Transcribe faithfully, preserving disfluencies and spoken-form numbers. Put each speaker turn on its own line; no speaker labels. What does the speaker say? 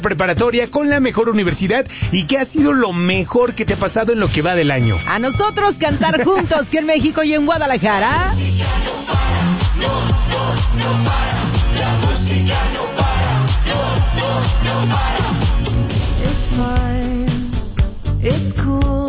preparatoria con la mejor universidad y qué ha sido lo mejor que te ha pasado en lo que va del año.
A nosotros cantar juntos que en México y en Guadalajara.
It's fine, it's cool.